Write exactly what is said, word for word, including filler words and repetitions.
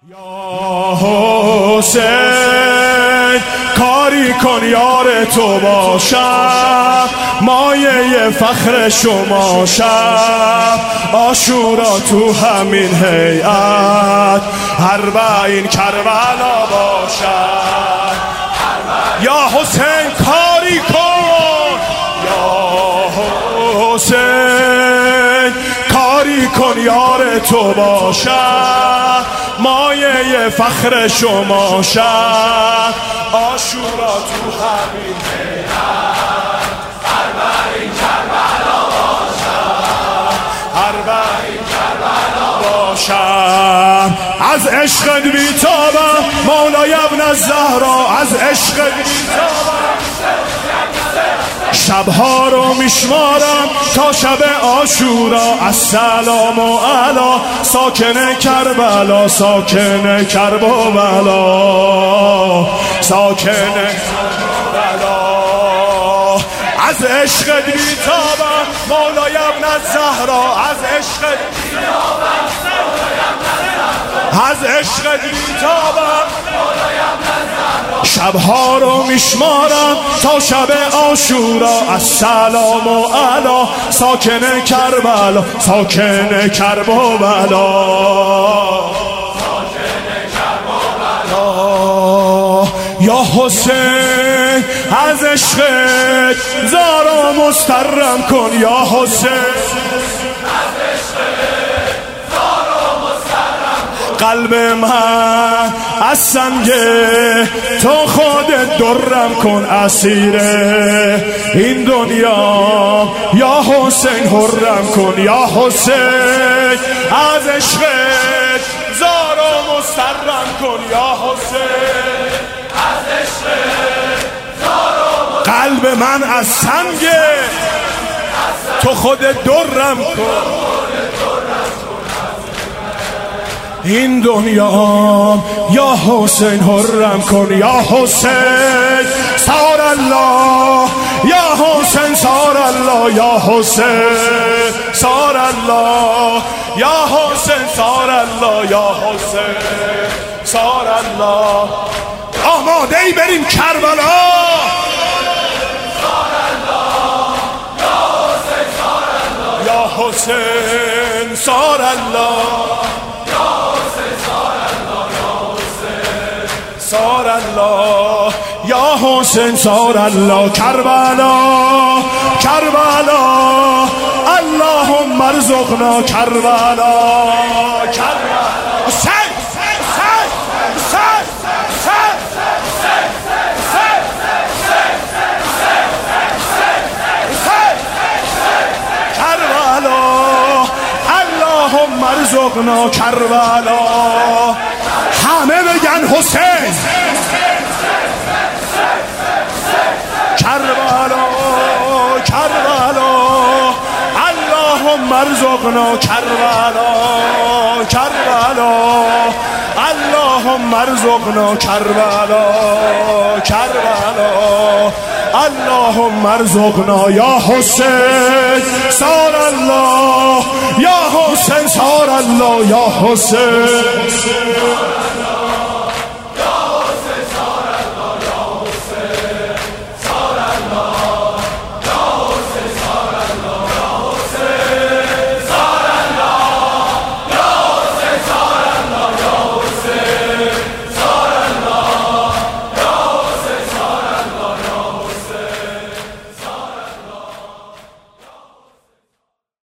یا حسین کاری کن یار تو باشم، مایه فخر شما شب، عاشورا تو همین هیئت اربعین کربلا باشد. یا حسین کاری کن، یا حسین کاری کن یار تو باشد، مایه فخر شما شد، عاشورا تو همین هیئت اربعین کربلا باشد، اربعین کربلا باشد. از عشقت بیتابم مولای ابن الزهرا، از عشقت بیتابم، شبها رو میشمارم تا شب عاشورا. السلام علی ساکن کربلا، ساکن کربلا، ساکن کربلا. از عشقت بیتابم مولای ابن الزهرا، از عشقت بیتابم، از عشقت بیتابم، شبها رو میشمارم تا شب عاشورا. السلام علی ساکن کربلا، ساکن کربلا، ساکن کربلا. یا حسین از عشقت زارا مسترم کن، یا حسین قلب من از سنگ تو خودت درم کن، اسیر این دنیا یا حسین حرم کن. یا حسین از عشقت زار و مسترم کن، یا حسین از عشقت زار و مسترم. قلب من از سنگ تو خودت درم کن، این دنیا یا حسین حرم کن. یا حسین سار الله، یا حسین سار الله، یا حسین سار الله، یا حسین سار الله، یا حسین سار الله. آماده ای بریم کربلا، سار الله، یا حسین سار الله، سار الله، یا حسین سار الله. کربلا کربلا اللهم ارزقنا کربلا، کربلا. حسین حسین حسین کربلا اللهم ارزقنا کربلا. همه بگن حسین کربلا، کربلا اللهم ارزقنا کربلا، کربلا اللهم ارزقنا کربلا، کربلا اللهم ارزقنا. یا حسین سار الله، یا حسین سار الله، یا حسین